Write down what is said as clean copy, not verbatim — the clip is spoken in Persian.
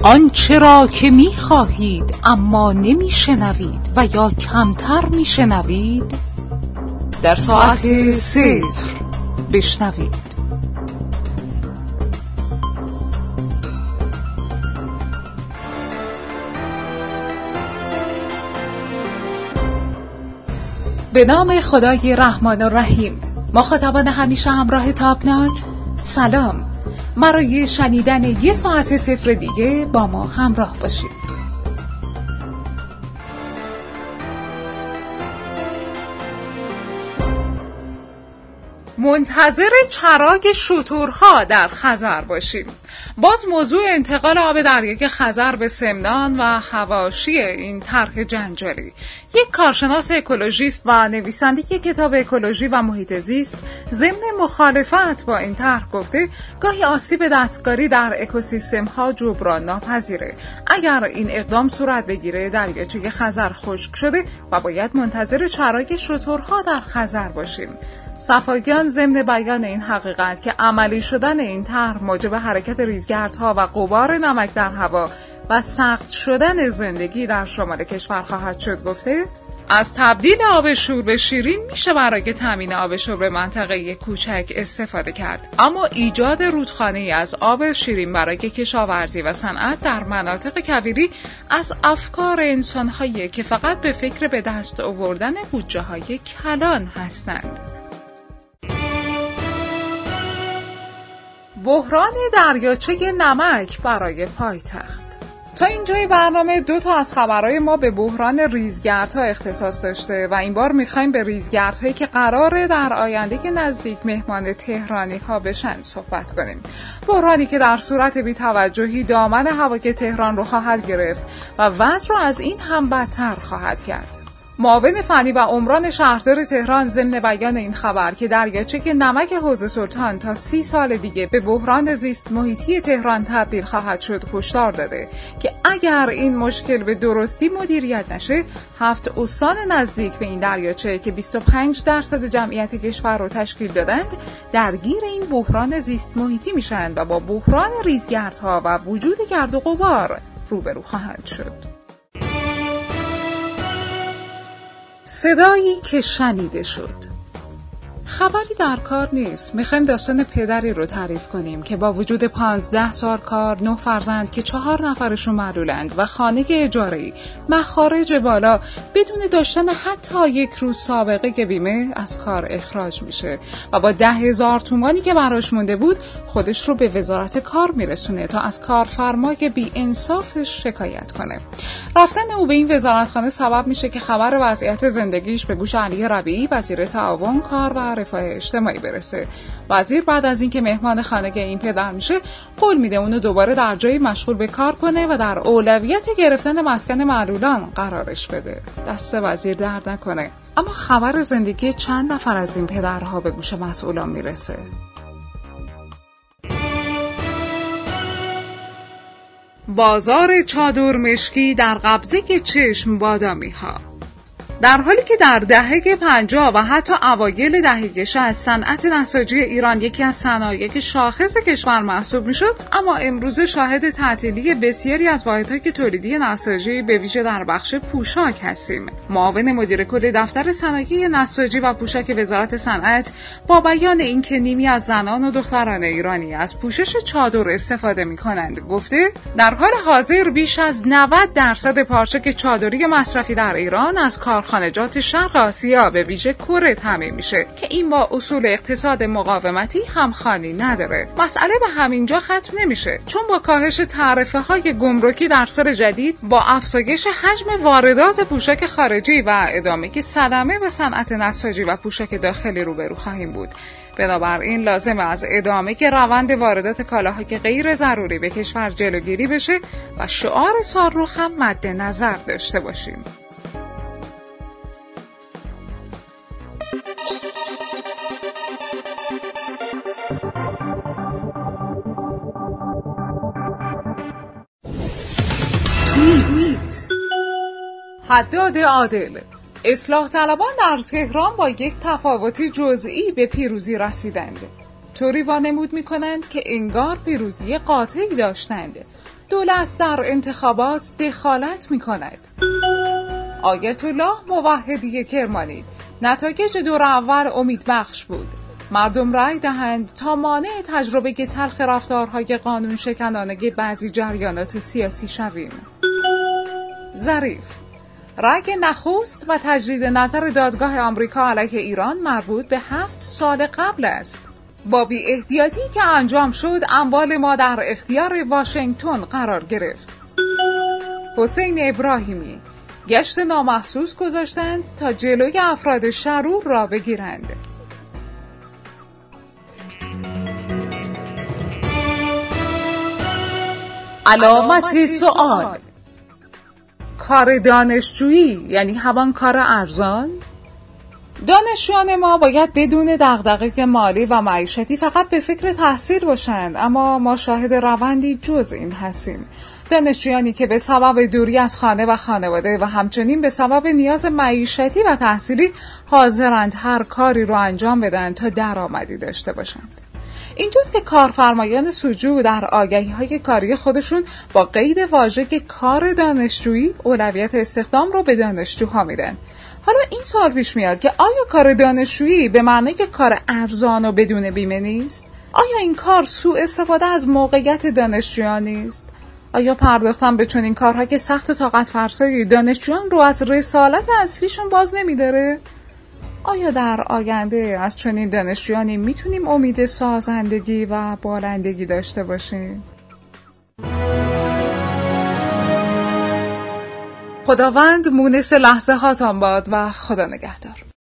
آنچه را که می‌خواهید اما نمی‌شنوید و یا کمتر می‌شنوید در ساعت 0 بشنوید. به نام خدای رحمان و رحیم. مخاطبان همیشه همراه تابناک، سلام. برای شنیدن 1 ساعت 0 دیگه با ما همراه باشید. منتظر چراغ شترها در خزر باشیم. باز موضوع انتقال آب دریای خزر به سمنان و حواشی این طرح جنجالی. یک کارشناس اکولوژیست و نویسنده کتاب اکولوژی و محیط زیست ضمن مخالفت با این طرح گفته گاهی آسیب دستکاری در اکوسیستم‌ها جبران ناپذیره. اگر این اقدام صورت بگیره دریاچه خزر خشک شده و باید منتظر چراغ شترها در خزر باشیم. صفاگیان ضمن بیان این حقیقت که عملی شدن این طرح موجب حرکت ریزگردها و غبار نمک در هوا و سخت شدن زندگی در شمال کشور خواهد شد گفته از تبدیل آب شور به شیرین میشه برای تامین آب شور به منطقه کوچک استفاده کرد، اما ایجاد رودخانه‌ای از آب شیرین برای کشاورزی و صنعت در مناطق کویری از افکار انسان‌هایی که فقط به فکر به دست آوردن بودجه‌های کلان هستند. بحران دریاچه نمک برای پایتخت. تا اینجای برنامه 2 از خبرهای ما به بحران ریزگردها اختصاص داشته و این بار میخوایم به ریزگردهایی که قراره در آینده نزدیک مهمان تهرانی ها بشن صحبت کنیم. بحرانی که در صورت بی‌توجهی دامن هوای تهران رو خواهد گرفت و وضع رو از این هم بدتر خواهد کرد. معاون فنی و عمران شهردار تهران ضمن بیان این خبر که دریاچه نمک حوض سلطان تا 30 سال دیگه به بحران زیست محیطی تهران تبدیل خواهد شد هشدار داده که اگر این مشکل به درستی مدیریت نشه 7 استان نزدیک به این دریاچه که 25% جمعیت کشور رو تشکیل دادند درگیر این بحران زیست محیطی میشن و با بحران ریزگردها و وجود گرد و غبار روبرو خواهند شد. صدایی که شنیده شد. خبری در کار نیست. میخوایم داستان پدری رو تعریف کنیم که با وجود 15 سال کار، 9 فرزند که 4 نفرشون معلولند و خانه اجاره‌ای، مخارج بالا، بدون داشتن حتی 1 روز سابقه بیمه از کار اخراج میشه و با 10,000 تومانی که براش مونده بود خودش رو به وزارت کار میرسونه تا از کارفرمای بی انصافش شکایت کنه. رفتن او به این وزارتخانه سبب میشه که خبر وضعیت زندگیش به گوش علی ربیعی وزیر تعاون، کار و رفاه اجتماعی برسه. وزیر بعد از اینکه مهمان خانه این پدر میشه قول میده اونو دوباره در جایی مشغول به کار کنه و در اولویت گرفتن مسکن معلولان قرارش بده. دست وزیر درد نکنه. اما خبر زندگی چند نفر از این پدرها به گوش مسئولان میرسه. بازار چادر مشکی در قبضه چشم بادامی ها. در حالی که در دهه 50 و حتی اوایل دهه 60 صنعت نساجی ایران یکی از صنایع شاخص کشور محسوب میشد، اما امروزه شاهد تعطیلی بسیاری از واحدهای تولیدی نساجی به ویژه در بخش پوشاک هستیم. معاون مدیر کل دفتر صنایع نساجی و پوشاک وزارت صنعت با بیان اینکه نیمی از زنان و دختران ایرانی از پوشش چادر استفاده می‌کنند گفته در حال حاضر بیش از 90% پارچه چادری مصرفی در ایران از کارخانجات شرق آسیا به ویژه کره تامین میشه که این با اصول اقتصاد مقاومتی همخوانی نداره. مسئله به همینجا ختم نمیشه، چون با کاهش تعرفه‌های گمرکی در سال جدید، با افزایش حجم واردات پوشاک خارجی و ادامه صدمه به صنعت نساجی و پوشاک داخلی روبرو خواهیم بود. بنابراین لازمه از ادامه روند واردات کالاهای غیر ضروری به کشور جلوگیری بشه و شعار سال رو هم مد نظر داشته باشیم. حداد عادل: اصلاح طلبان در تهران با یک تفاوت جزئی به پیروزی رسیدند. طوری وانمود می‌کنند که انگار پیروزی قاطعی داشتند. دولت در انتخابات دخالت می کند. آیت الله موحدی کرمانی: نتایج دور اول امیدبخش بود. مردم رأی دهند تا مانع تجربه تلخ رفتارهای قانون شکنانه بعضی جریانات سیاسی شویم. ظریف: رأی نخست و تجدید نظر دادگاه آمریکا علیه ایران مربوط به 7 سال قبل است. با بی احتیاطی که انجام شد اموال ما در اختیار واشنگتن قرار گرفت. حسین ابراهیمی: گشت نامحسوس گذاشتند تا جلوی افراد شرور را بگیرند. علامت سوال: کار دانشجویی یعنی همان کار ارزان؟ دانشجویان ما باید بدون دغدغه مالی و معیشتی فقط به فکر تحصیل باشند، اما ما شاهد روندی جز این هستیم. دانشجویانی که به سبب دوری از خانه و خانواده و همچنین به سبب نیاز معیشتی و تحصیلی حاضرند هر کاری رو انجام بدن تا درآمدی داشته باشند. اینجاست که کارفرمایان سوجو در آگهی‌های کاری خودشون با قید واژه کار دانشجویی اولویت استخدام رو به دانشجوها میدن. حالا این سوال پیش میاد که آیا کار دانشجویی به معنی که کار ارزان و بدون بیمه نیست؟ آیا این کار سوء استفاده از موقعیت دانشجویان نیست؟ آیا پرداختن به چنین کارها که سخت و طاقت فرسای دانشجویان رو از رسالت اصلیشون باز نمیداره؟ آیا در آینده از چنین دانشجویانی میتونیم امید سازندگی و بالندگی داشته باشیم؟ خداوند مونس لحظه هاتان باد و خدا نگهدار.